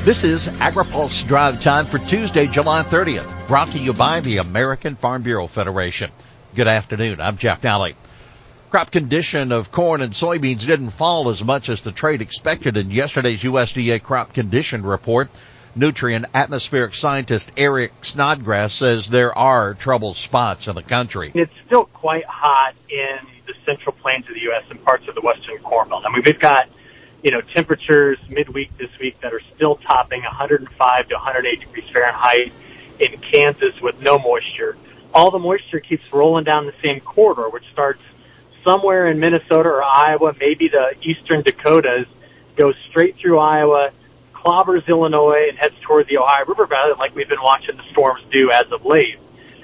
This is AgriPulse Drive Time for Tuesday, July 30th, brought to you by the American Farm Bureau Federation. Good afternoon. I'm Jeff Daly. Crop condition of corn and soybeans didn't fall as much as the trade expected in yesterday's USDA crop condition report. Nutrien atmospheric scientist Eric Snodgrass says there are trouble spots in the country. It's still quite hot in the central plains of the U.S. and parts of the western Corn Belt. I mean, we've got temperatures midweek this week that are still topping 105 to 108 degrees Fahrenheit in Kansas with no moisture. All the moisture keeps rolling down the same corridor, which starts somewhere in Minnesota or Iowa, maybe the eastern Dakotas, goes straight through Iowa, clobbers Illinois, and heads toward the Ohio River Valley like we've been watching the storms do as of late.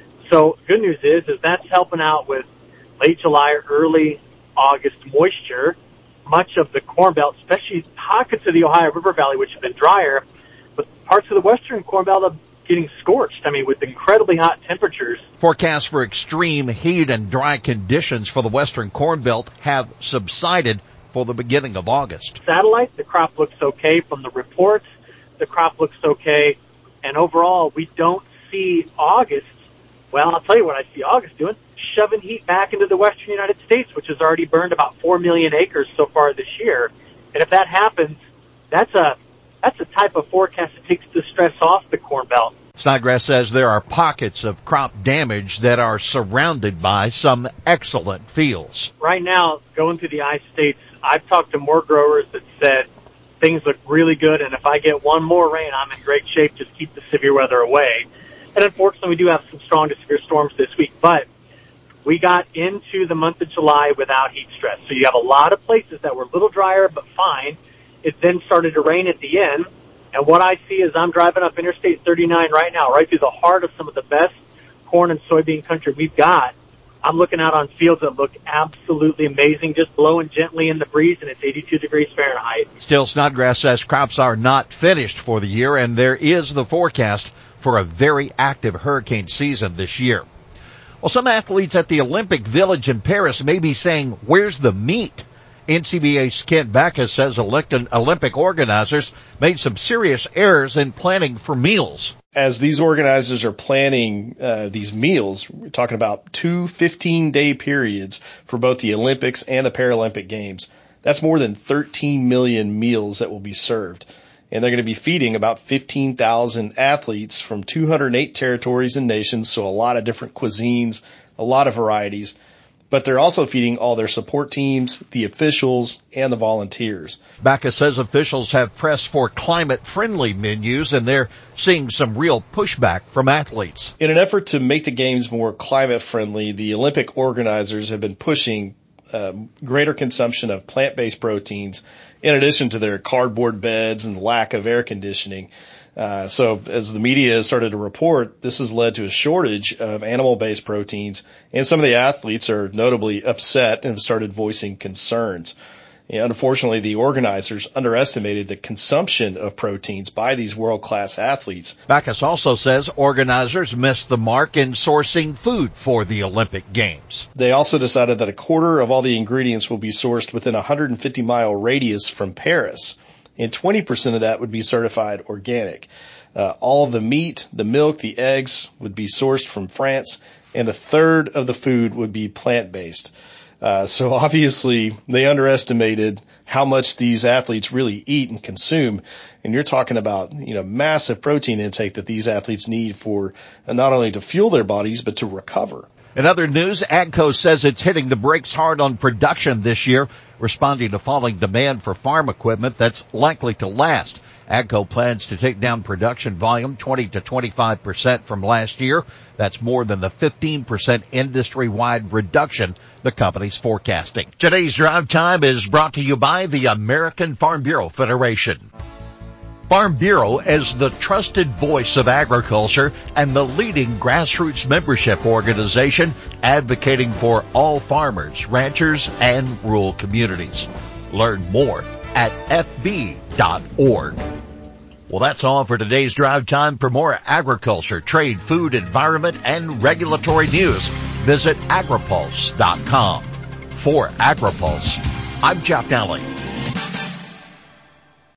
So good news is that's helping out with late July, early August moisture. Much of the Corn Belt, especially pockets of the Ohio River Valley, which have been drier, but parts of the western Corn Belt are getting scorched, with incredibly hot temperatures. Forecasts for extreme heat and dry conditions for the western Corn Belt have subsided for the beginning of August. Satellite, the crop looks okay. From the reports, the crop looks okay. And overall, we don't see August, well, I'll tell you what I see August doing, shoving heat back into the western United States, which has already burned about 4 million acres so far this year. And if that happens, that's a type of forecast that takes the stress off the Corn Belt. Snodgrass says there are pockets of crop damage that are surrounded by some excellent fields. Right now, going through the I-States, I've talked to more growers that said things look really good, and if I get one more rain, I'm in great shape. Just keep the severe weather away. And unfortunately, we do have some strong to severe storms this week, but we got into the month of July without heat stress. So you have a lot of places that were a little drier but fine. It then started to rain at the end. And what I see is I'm driving up Interstate 39 right now, right through the heart of some of the best corn and soybean country we've got. I'm looking out on fields that look absolutely amazing, just blowing gently in the breeze, and it's 82 degrees Fahrenheit. Still, Snodgrass says crops are not finished for the year, and there is the forecast for a very active hurricane season this year. Well, some athletes at the Olympic Village in Paris may be saying, where's the meat? NCBA's Kent Backus says Olympic organizers made some serious errors in planning for meals. As these organizers are planning these meals, we're talking about 2 15-day periods for both the Olympics and the Paralympic Games. That's more than 13 million meals that will be served. And they're going to be feeding about 15,000 athletes from 208 territories and nations, so a lot of different cuisines, a lot of varieties. But they're also feeding all their support teams, the officials, and the volunteers. Backus says officials have pressed for climate-friendly menus, and they're seeing some real pushback from athletes. In an effort to make the games more climate-friendly, the Olympic organizers have been pushing greater consumption of plant-based proteins, in addition to their cardboard beds and lack of air conditioning. So as the media has started to report, this has led to a shortage of animal-based proteins, and some of the athletes are notably upset and have started voicing concerns. Unfortunately, the organizers underestimated the consumption of proteins by these world-class athletes. Backus also says organizers missed the mark in sourcing food for the Olympic Games. They also decided that a quarter of all the ingredients will be sourced within a 150-mile radius from Paris, and 20% of that would be certified organic. All of the meat, the milk, the eggs would be sourced from France, and a third of the food would be plant-based. So obviously they underestimated how much these athletes really eat and consume. And you're talking about, massive protein intake that these athletes need for not only to fuel their bodies, but to recover. In other news, AGCO says it's hitting the brakes hard on production this year, responding to falling demand for farm equipment that's likely to last. AGCO plans to take down production volume 20 to 25% from last year. That's more than the 15% industry-wide reduction the company's forecasting. Today's Drive Time is brought to you by the American Farm Bureau Federation. Farm Bureau is the trusted voice of agriculture and the leading grassroots membership organization advocating for all farmers, ranchers, and rural communities. Learn more at fb.org. Well, that's all for today's Drive Time. For more agriculture, trade, food, environment, and regulatory news, visit agripulse.com. For AgriPulse, I'm Jeff Daly.